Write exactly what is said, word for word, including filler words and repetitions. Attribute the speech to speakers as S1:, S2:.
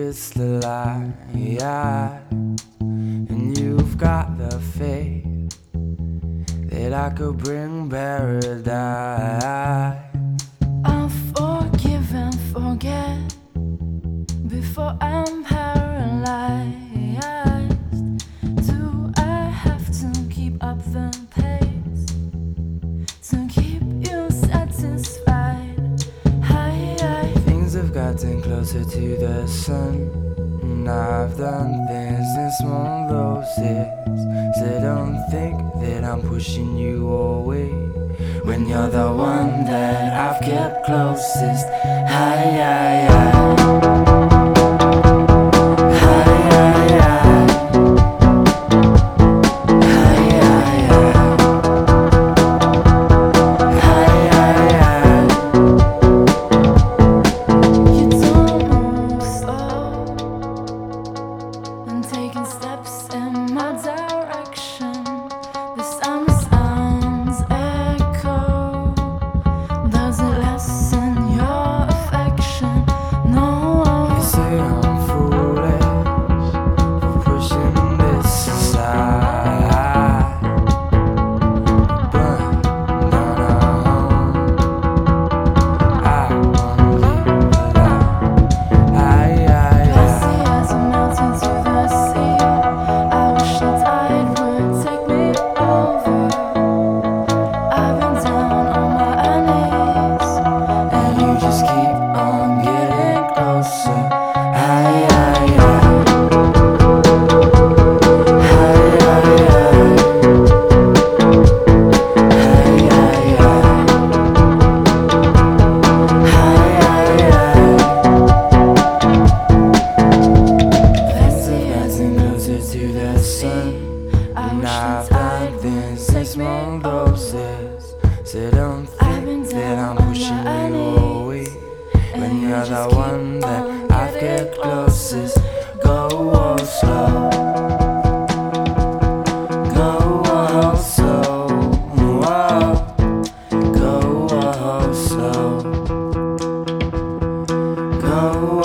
S1: it's the light, and you've got the faith that I could bring paradise.
S2: I'll forgive and forget before I'm paralyzed. Do I have to keep up the pace to keep you satisfied? Hi, hi.
S1: Things have gotten closer to the sun, and I've done things in small doses. So don't think that I'm pushing you away when you're the one that I've kept closest. Hi, hi, hi.
S2: Taking steps in my direction, the summer sounds echo. Does it lessen your affection? No.
S1: You say I'm foolish for pushing this aside, burn down our home. I won't leave alive. I, I, I.
S2: Glassy as a mountain to the sea. I wish the tide would take me over. I've been down on my knees,
S1: And you just keep on getting closer. Hi, hi, hi. Hi, hi, hi. Hi, hi, hi. Hi, hi, hi.
S2: glassy as
S1: Getting closer to the sun,
S2: I
S1: and
S2: wish
S1: I've
S2: the
S1: done
S2: tide
S1: things
S2: would
S1: in
S2: take
S1: small
S2: me
S1: doses. So don't
S2: I've been
S1: think that
S2: down
S1: I'm
S2: on
S1: pushing
S2: my
S1: you
S2: knees,
S1: away
S2: and
S1: when
S2: you
S1: you're
S2: just
S1: the
S2: keep
S1: one that
S2: on
S1: I've
S2: getting
S1: kept closest. Go oh, slow, go oh, slow, whoa. Go oh, slow, go